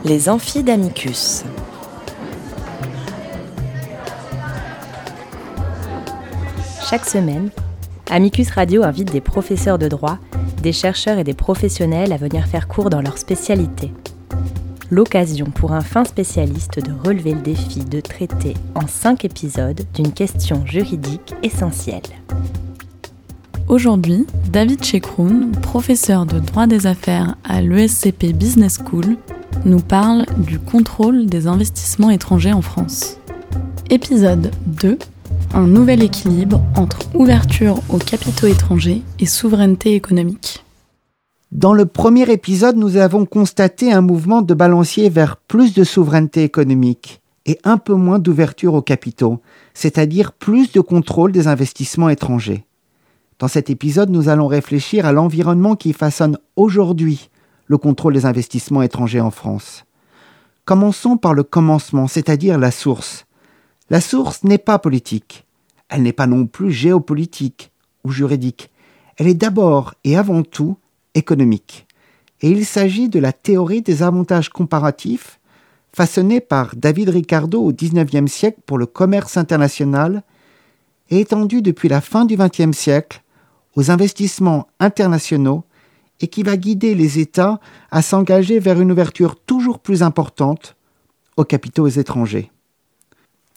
Les amphis d'Amicus. Chaque semaine, Amicus Radio invite des professeurs de droit, des chercheurs et des professionnels à venir faire cours dans leur spécialité. L'occasion pour un fin spécialiste de relever le défi de traiter en 5 épisodes d'une question juridique essentielle. Aujourd'hui, David Chekroun, professeur de droit des affaires à l'ESCP Business School, nous parle du contrôle des investissements étrangers en France. Épisode 2. Un nouvel équilibre entre ouverture aux capitaux étrangers et souveraineté économique. Dans le premier épisode, nous avons constaté un mouvement de balancier vers plus de souveraineté économique et un peu moins d'ouverture aux capitaux, c'est-à-dire plus de contrôle des investissements étrangers. Dans cet épisode, nous allons réfléchir à l'environnement qui façonne aujourd'hui le contrôle des investissements étrangers en France. Commençons par le commencement, c'est-à-dire la source. La source n'est pas politique. Elle n'est pas non plus géopolitique ou juridique. Elle est d'abord et avant tout économique. Et il s'agit de la théorie des avantages comparatifs façonnée par David Ricardo au XIXe siècle pour le commerce international et étendue depuis la fin du XXe siècle aux investissements internationaux et qui va guider les États à s'engager vers une ouverture toujours plus importante aux capitaux étrangers. Pourquoi ?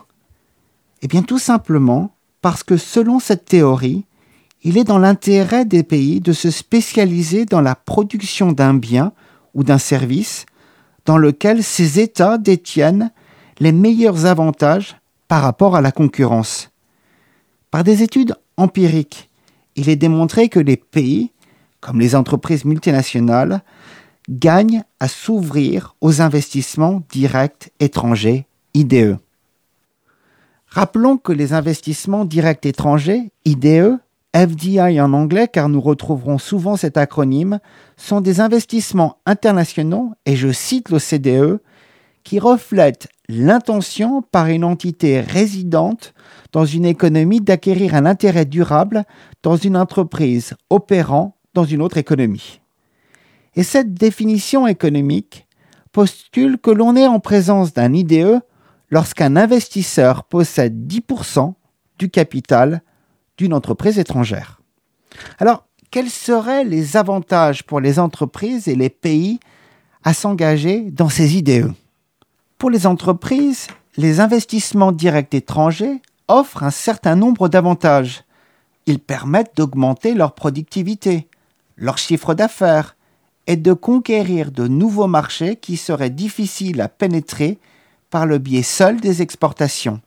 Eh bien tout simplement parce que selon cette théorie, il est dans l'intérêt des pays de se spécialiser dans la production d'un bien ou d'un service dans lequel ces États détiennent les meilleurs avantages par rapport à la concurrence. Par des études empiriques, il est démontré que les pays, comme les entreprises multinationales, gagnent à s'ouvrir aux investissements directs étrangers, IDE. Rappelons que les investissements directs étrangers, IDE, FDI en anglais, car nous retrouverons souvent cet acronyme, sont des investissements internationaux, et je cite l'OCDE, qui reflètent l'intention par une entité résidente dans une économie d'acquérir un intérêt durable dans une entreprise opérant dans une autre économie. Et cette définition économique postule que l'on est en présence d'un IDE lorsqu'un investisseur possède 10% du capital d'une entreprise étrangère. Alors, quels seraient les avantages pour les entreprises et les pays à s'engager dans ces IDE ? Pour les entreprises, les investissements directs étrangers offrent un certain nombre d'avantages. Ils permettent d'augmenter leur productivité, leur chiffre d'affaires et de conquérir de nouveaux marchés qui seraient difficiles à pénétrer par le biais seul des exportations.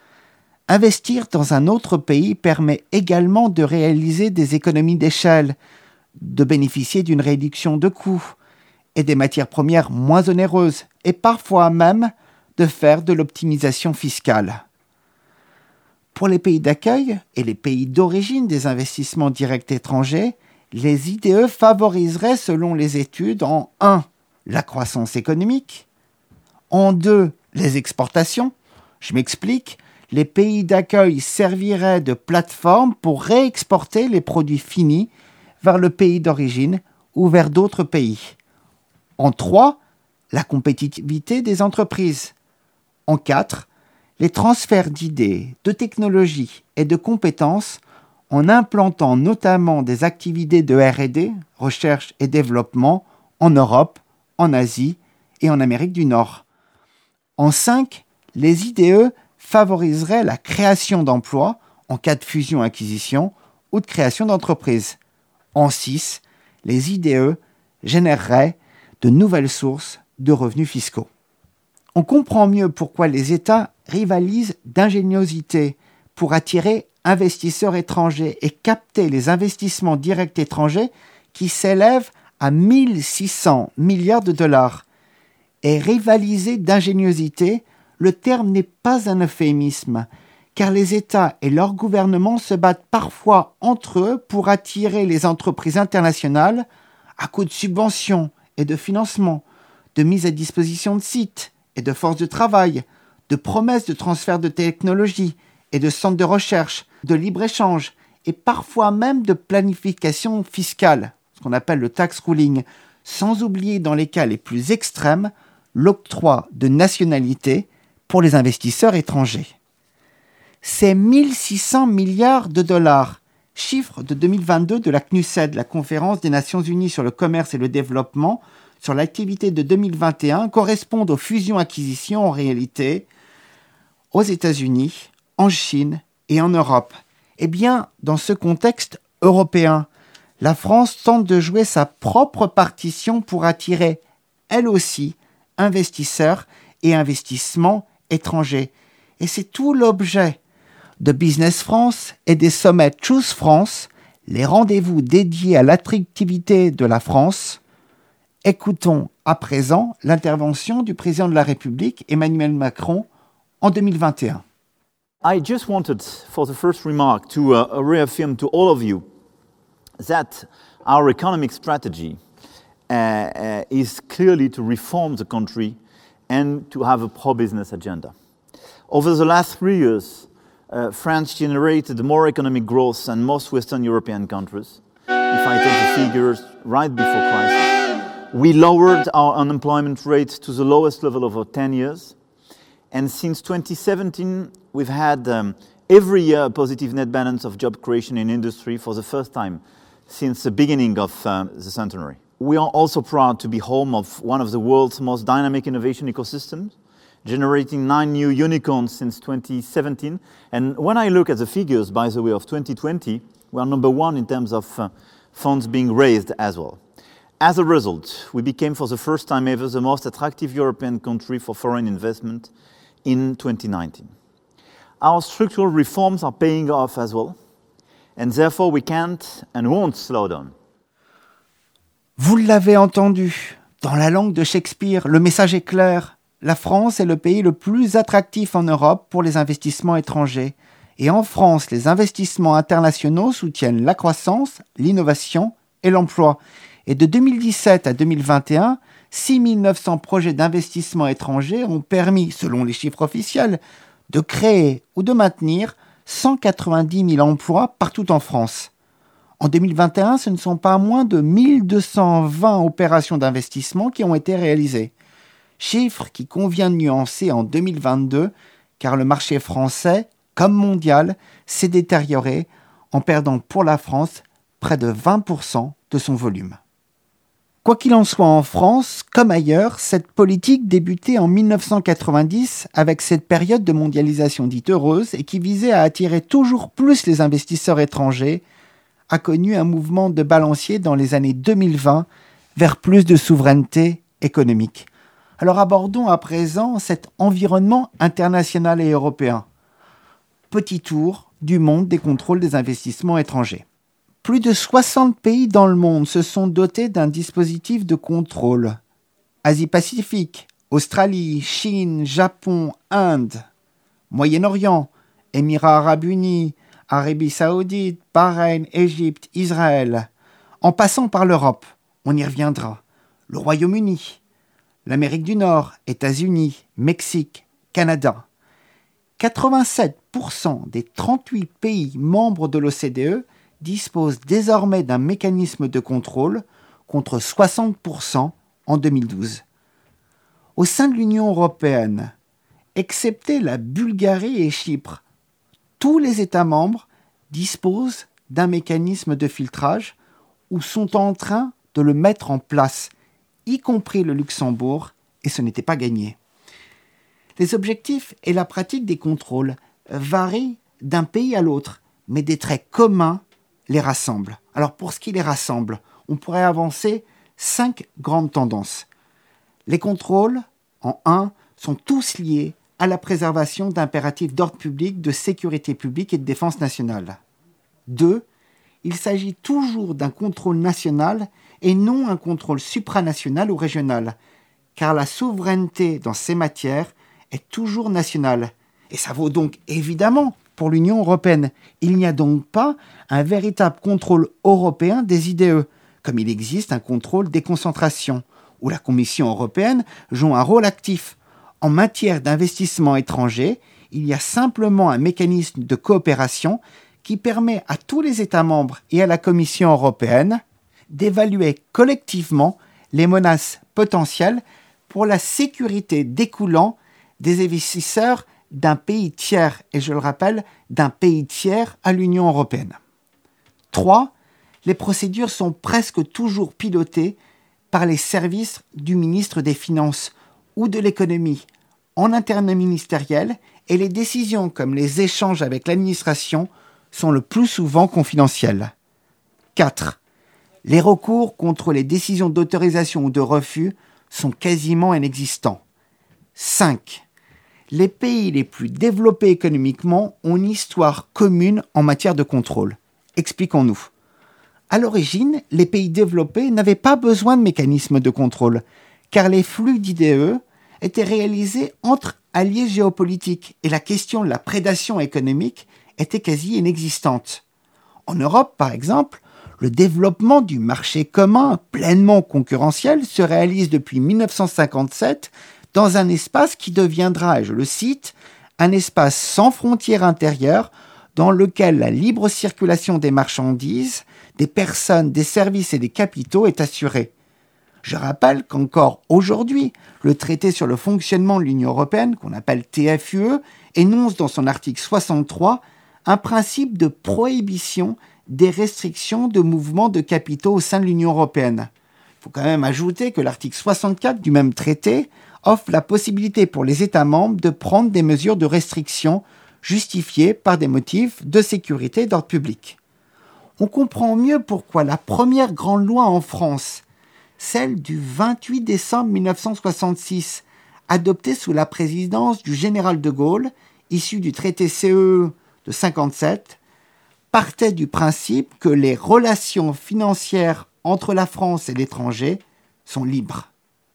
Investir dans un autre pays permet également de réaliser des économies d'échelle, de bénéficier d'une réduction de coûts et des matières premières moins onéreuses et parfois même de faire de l'optimisation fiscale. Pour les pays d'accueil et les pays d'origine des investissements directs étrangers, les IDE favoriseraient selon les études en 1. La croissance économique, en 2. Les exportations. Je m'explique, les pays d'accueil serviraient de plateforme pour réexporter les produits finis vers le pays d'origine ou vers d'autres pays. En 3. La compétitivité des entreprises. En 4. Les transferts d'idées, de technologies et de compétences en implantant notamment des activités de R&D, recherche et développement, en Europe, en Asie et en Amérique du Nord. En 5, les IDE favoriseraient la création d'emplois en cas de fusion-acquisition ou de création d'entreprises. En 6, les IDE généreraient de nouvelles sources de revenus fiscaux. On comprend mieux pourquoi les États rivalisent d'ingéniosité pour attirer investisseurs étrangers et capter les investissements directs étrangers qui s'élèvent à 1 600 milliards de dollars. Et rivaliser d'ingéniosité, le terme n'est pas un euphémisme, car les États et leurs gouvernements se battent parfois entre eux pour attirer les entreprises internationales à coup de subventions et de financement, de mise à disposition de sites et de forces de travail, de promesses de transfert de technologie et de centres de recherche, de libre-échange et parfois même de planification fiscale, ce qu'on appelle le tax ruling, sans oublier dans les cas les plus extrêmes l'octroi de nationalité pour les investisseurs étrangers. C'est 1 600 milliards de dollars, chiffre de 2022 de la CNUSED, la Conférence des Nations Unies sur le commerce et le développement, sur l'activité de 2021, correspondent aux fusions-acquisitions en réalité aux États-Unis, en Chine et en Europe. Eh bien, dans ce contexte européen, la France tente de jouer sa propre partition pour attirer, elle aussi, investisseurs et investissements étrangers. Et c'est tout l'objet de Business France et des sommets Choose France, les rendez-vous dédiés à l'attractivité de la France. Écoutons à présent l'intervention du président de la République, Emmanuel Macron, en 2021. I just wanted, for the first remark, to reaffirm to all of you that our economic strategy is clearly to reform the country and to have a pro-business agenda. Over the last 3 years, France generated more economic growth than most Western European countries. If I take the figures right before crisis, we lowered our unemployment rate to the lowest level over 10 years. And since 2017, we've had every year a positive net balance of job creation in industry for the first time since the beginning of the centenary. We are also proud to be home of one of the world's most dynamic innovation ecosystems, generating 9 new unicorns since 2017. And when I look at the figures, by the way, of 2020, we are number one in terms of funds being raised as well. As a result, we became for the first time ever the most attractive European country for foreign investment in 2019. Our structural reforms are paying off as well, and therefore we can't and won't slow down. Vous l'avez entendu, dans la langue de Shakespeare, le message est clair. La France est le pays le plus attractif en Europe pour les investissements étrangers. Et en France, les investissements internationaux soutiennent la croissance, l'innovation et l'emploi. Et de 2017 à 2021, 6 900 projets d'investissement étrangers ont permis, selon les chiffres officiels, de créer ou de maintenir 190 000 emplois partout en France. En 2021, ce ne sont pas moins de 1220 opérations d'investissement qui ont été réalisées. Chiffre qui convient de nuancer en 2022, car le marché français, comme mondial, s'est détérioré en perdant pour la France près de 20% de son volume. Quoi qu'il en soit en France, comme ailleurs, cette politique débutait en 1990 avec cette période de mondialisation dite heureuse et qui visait à attirer toujours plus les investisseurs étrangers, a connu un mouvement de balancier dans les années 2020 vers plus de souveraineté économique. Alors abordons à présent cet environnement international et européen. Petit tour du monde des contrôles des investissements étrangers. Plus de 60 pays dans le monde se sont dotés d'un dispositif de contrôle. Asie-Pacifique, Australie, Chine, Japon, Inde, Moyen-Orient, Émirats arabes unis, Arabie saoudite, Bahreïn, Égypte, Israël. En passant par l'Europe, on y reviendra. Le Royaume-Uni, l'Amérique du Nord, États-Unis, Mexique, Canada. 87% des 38 pays membres de l'OCDE disposent désormais d'un mécanisme de contrôle contre 60% en 2012. Au sein de l'Union européenne, excepté la Bulgarie et Chypre, tous les États membres disposent d'un mécanisme de filtrage ou sont en train de le mettre en place, y compris le Luxembourg, et ce n'était pas gagné. Les objectifs et la pratique des contrôles varient d'un pays à l'autre, mais des traits communs les rassemblent. Alors pour ce qui les rassemble, on pourrait avancer 5 grandes tendances. Les contrôles, en 1, sont tous liés à la préservation d'impératifs d'ordre public, de sécurité publique et de défense nationale. 2, il s'agit toujours d'un contrôle national et non un contrôle supranational ou régional, car la souveraineté dans ces matières est toujours nationale. Et ça vaut donc évidemment pour l'Union européenne. Il n'y a donc pas un véritable contrôle européen des IDE, comme il existe un contrôle des concentrations, où la Commission européenne joue un rôle actif. En matière d'investissement étranger, il y a simplement un mécanisme de coopération qui permet à tous les États membres et à la Commission européenne d'évaluer collectivement les menaces potentielles pour la sécurité découlant des investisseurs d'un pays tiers, et je le rappelle, d'un pays tiers à l'Union européenne. 3. Les procédures sont presque toujours pilotées par les services du ministre des Finances ou de l'économie en interministériel et les décisions comme les échanges avec l'administration sont le plus souvent confidentielles. 4. Les recours contre les décisions d'autorisation ou de refus sont quasiment inexistants. 5. Les pays les plus développés économiquement ont une histoire commune en matière de contrôle. Expliquons-nous. À l'origine, les pays développés n'avaient pas besoin de mécanismes de contrôle, car les flux d'IDE étaient réalisés entre alliés géopolitiques et la question de la prédation économique était quasi inexistante. En Europe, par exemple, le développement du marché commun pleinement concurrentiel se réalise depuis 1957 dans un espace qui deviendra, et je le cite, un espace sans frontières intérieures dans lequel la libre circulation des marchandises, des personnes, des services et des capitaux est assurée. Je rappelle qu'encore aujourd'hui, le traité sur le fonctionnement de l'Union européenne, qu'on appelle TFUE, énonce dans son article 63 un principe de prohibition des restrictions de mouvement de capitaux au sein de l'Union européenne. Il faut quand même ajouter que l'article 64 du même traité offre la possibilité pour les États membres de prendre des mesures de restriction justifiées par des motifs de sécurité et d'ordre public. On comprend mieux pourquoi la première grande loi en France, celle du 28 décembre 1966, adoptée sous la présidence du général de Gaulle, issue du traité CEE de 1957, partait du principe que les relations financières entre la France et l'étranger sont libres.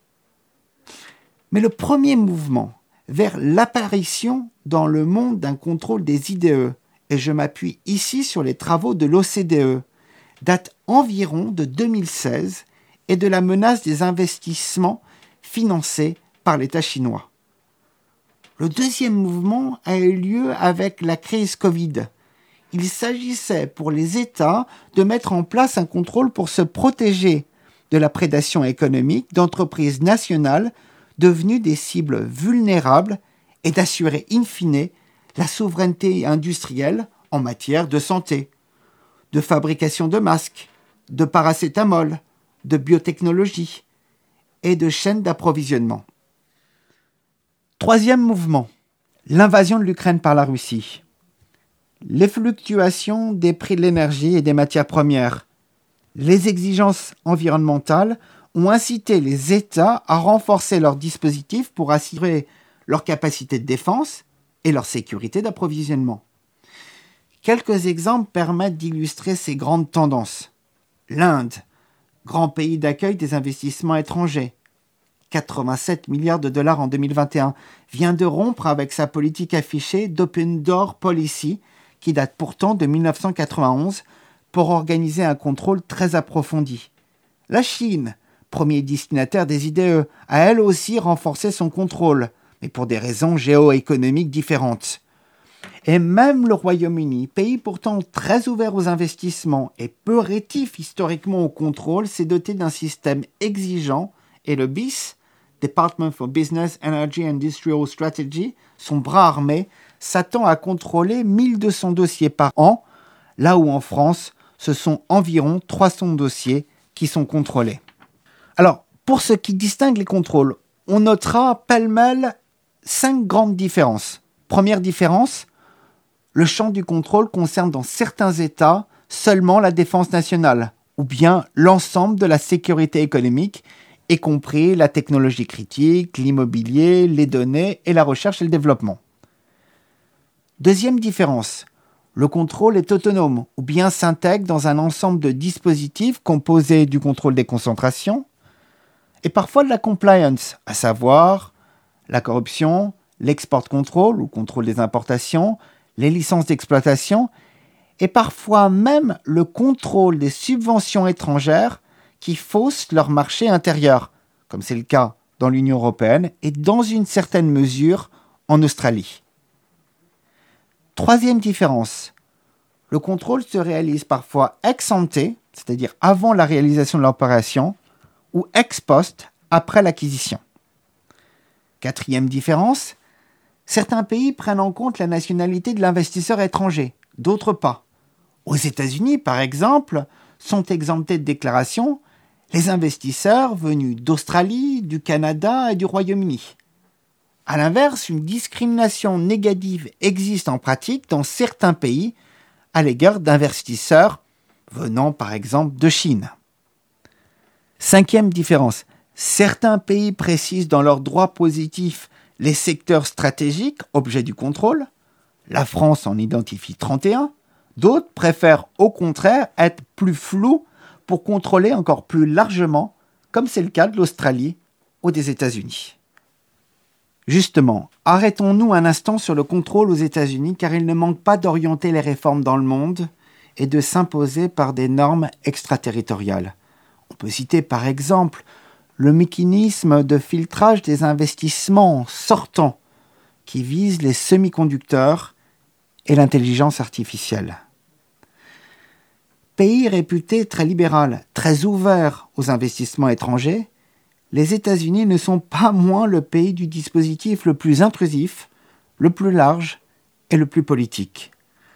Mais le premier mouvement vers l'apparition dans le monde d'un contrôle des IDE, et je m'appuie ici sur les travaux de l'OCDE, date environ de 2016 et de la menace des investissements financés par l'État chinois. Le deuxième mouvement a eu lieu avec la crise Covid. Il s'agissait pour les États de mettre en place un contrôle pour se protéger de la prédation économique d'entreprises nationales devenues des cibles vulnérables et d'assurer in fine la souveraineté industrielle en matière de santé, de fabrication de masques, de paracétamol, de biotechnologie et de chaînes d'approvisionnement. Troisième mouvement, l'invasion de l'Ukraine par la Russie. Les fluctuations des prix de l'énergie et des matières premières, les exigences environnementales ont incité les États à renforcer leurs dispositifs pour assurer leur capacité de défense et leur sécurité d'approvisionnement. Quelques exemples permettent d'illustrer ces grandes tendances. L'Inde, grand pays d'accueil des investissements étrangers, 87 milliards de dollars en 2021, vient de rompre avec sa politique affichée d'Open Door Policy, qui date pourtant de 1991, pour organiser un contrôle très approfondi. La Chine, premier destinataire des IDE, a elle aussi renforcé son contrôle, mais pour des raisons géoéconomiques différentes. Et même le Royaume-Uni, pays pourtant très ouvert aux investissements et peu rétif historiquement au contrôle, s'est doté d'un système exigeant et le BIS, Department for Business, Energy and Industrial Strategy, son bras armé, s'attend à contrôler 1200 dossiers par an, là où en France, ce sont environ 300 dossiers qui sont contrôlés. Alors, pour ce qui distingue les contrôles, on notera pêle-mêle 5 grandes différences. Première différence, le champ du contrôle concerne dans certains États seulement la défense nationale, ou bien l'ensemble de la sécurité économique, y compris la technologie critique, l'immobilier, les données et la recherche et le développement. Deuxième différence, le contrôle est autonome, ou bien s'intègre dans un ensemble de dispositifs composés du contrôle des concentrations et parfois de la compliance, à savoir la corruption, l'export control ou contrôle des importations, les licences d'exploitation et parfois même le contrôle des subventions étrangères qui faussent leur marché intérieur, comme c'est le cas dans l'Union européenne et dans une certaine mesure en Australie. Troisième différence, le contrôle se réalise parfois ex ante, c'est-à-dire avant la réalisation de l'opération, ou ex post après l'acquisition. Quatrième différence, certains pays prennent en compte la nationalité de l'investisseur étranger, d'autres pas. Aux États-Unis, par exemple, sont exemptés de déclaration les investisseurs venus d'Australie, du Canada et du Royaume-Uni. À l'inverse, une discrimination négative existe en pratique dans certains pays à l'égard d'investisseurs venant par exemple de Chine. Cinquième différence, certains pays précisent dans leur droit positif les secteurs stratégiques, objets du contrôle. La France en identifie 31. D'autres préfèrent au contraire être plus flous pour contrôler encore plus largement, comme c'est le cas de l'Australie ou des États-Unis. Justement, arrêtons-nous un instant sur le contrôle aux États-Unis car il ne manque pas d'orienter les réformes dans le monde et de s'imposer par des normes extraterritoriales. On peut citer par exemple le mécanisme de filtrage des investissements sortants qui vise les semi-conducteurs et l'intelligence artificielle. Pays réputé très libéral, très ouvert aux investissements étrangers, les États-Unis ne sont pas moins le pays du dispositif le plus intrusif, le plus large et le plus politique.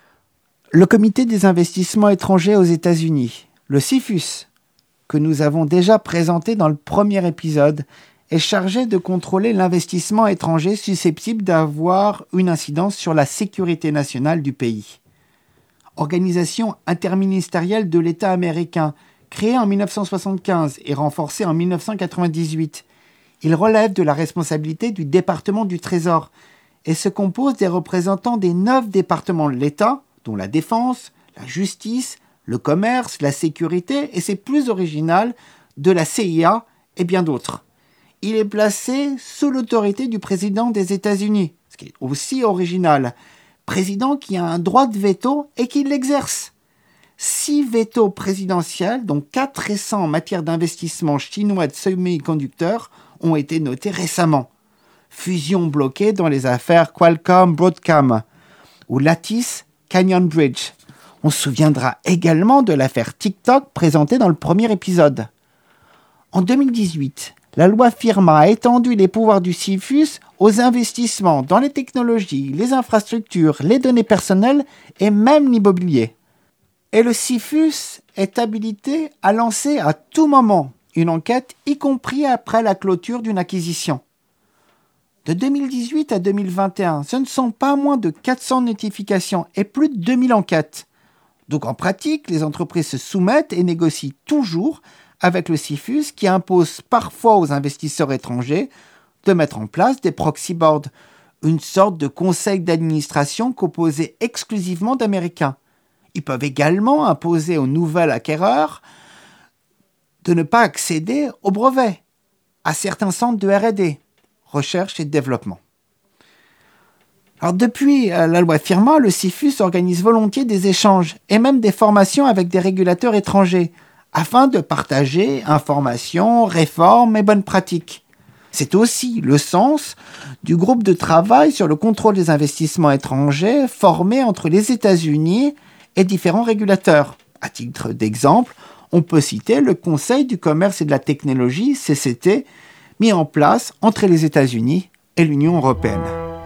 Le Comité des investissements étrangers aux États-Unis, le CFIUS, que nous avons déjà présenté dans le premier épisode, est chargé de contrôler l'investissement étranger susceptible d'avoir une incidence sur la sécurité nationale du pays. Organisation interministérielle de l'État américain, créée en 1975 et renforcée en 1998, il relève de la responsabilité du département du Trésor et se compose des représentants des 9 départements de l'État, dont la défense, la justice, le commerce, la sécurité et c'est plus original, de la CIA et bien d'autres. Il est placé sous l'autorité du président des États-Unis, ce qui est aussi original, président qui a un droit de veto et qui l'exerce. 6 vétos présidentiels, dont 4 récents en matière d'investissement chinois de semi-conducteurs, ont été notés récemment. Fusion bloquée dans les affaires Qualcomm-Broadcom ou Lattice Canyon Bridge. On se souviendra également de l'affaire TikTok présentée dans le premier épisode. En 2018, la loi FIRMA a étendu les pouvoirs du CFIUS aux investissements dans les technologies, les infrastructures, les données personnelles et même l'immobilier. Et le CFIUS est habilité à lancer à tout moment une enquête, y compris après la clôture d'une acquisition. De 2018 à 2021, ce ne sont pas moins de 400 notifications et plus de 2000 enquêtes. Donc en pratique, les entreprises se soumettent et négocient toujours avec le CFIUS qui impose parfois aux investisseurs étrangers de mettre en place des proxy boards, une sorte de conseil d'administration composé exclusivement d'Américains. Ils peuvent également imposer aux nouveaux acquéreurs de ne pas accéder aux brevets, à certains centres de R&D, recherche et développement. Alors depuis la loi FIRMA, le CFIUS organise volontiers des échanges et même des formations avec des régulateurs étrangers afin de partager informations, réformes et bonnes pratiques. C'est aussi le sens du groupe de travail sur le contrôle des investissements étrangers formé entre les États-Unis et différents régulateurs. À titre d'exemple, on peut citer le Conseil du commerce et de la technologie, CCT, mis en place entre les États-Unis et l'Union européenne.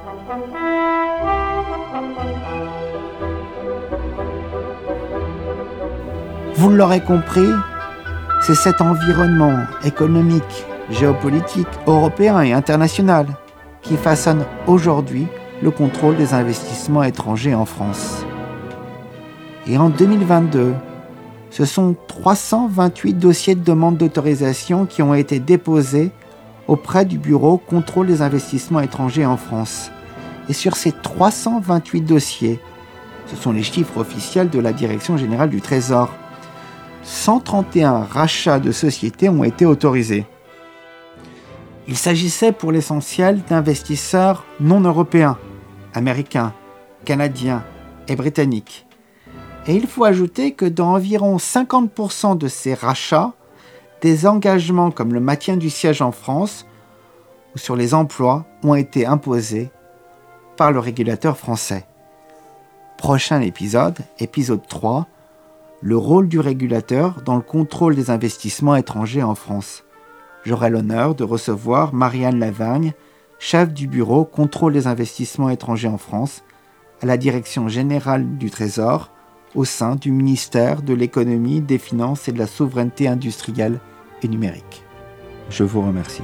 Vous l'aurez compris, c'est cet environnement économique, géopolitique, européen et international qui façonne aujourd'hui le contrôle des investissements étrangers en France. Et en 2022, ce sont 328 dossiers de demande d'autorisation qui ont été déposés auprès du Bureau Contrôle des investissements étrangers en France. Et sur ces 328 dossiers, ce sont les chiffres officiels de la Direction générale du Trésor, 131 rachats de sociétés ont été autorisés. Il s'agissait pour l'essentiel d'investisseurs non européens, américains, canadiens et britanniques. Et il faut ajouter que dans environ 50% de ces rachats, des engagements comme le maintien du siège en France ou sur les emplois ont été imposés par le régulateur français. Prochain épisode, épisode 3, le rôle du régulateur dans le contrôle des investissements étrangers en France. J'aurai l'honneur de recevoir Marianne Lavagne, chef du bureau Contrôle des investissements étrangers en France, à la Direction générale du Trésor, au sein du ministère de l'Économie, des Finances et de la Souveraineté industrielle et numérique. Je vous remercie.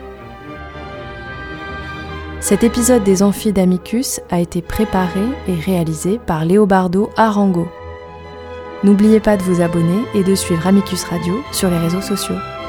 Cet épisode des Amphis d'Amicus a été préparé et réalisé par Léobardo Arango. N'oubliez pas de vous abonner et de suivre Amicus Radio sur les réseaux sociaux.